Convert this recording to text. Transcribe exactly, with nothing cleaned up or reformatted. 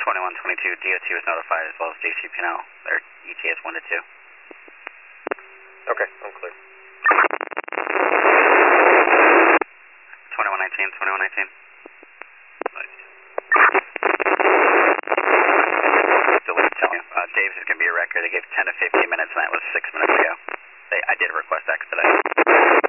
twenty-one twenty-two, D O T was notified as well as J C P N L. Their E T S one to two. Okay, I'm clear. twenty-one nineteen, twenty-one nineteen. Delete, tell you. Uh, Dave's is going to be a record. They gave ten to fifteen minutes, and that was six minutes ago. They, I did request expedite.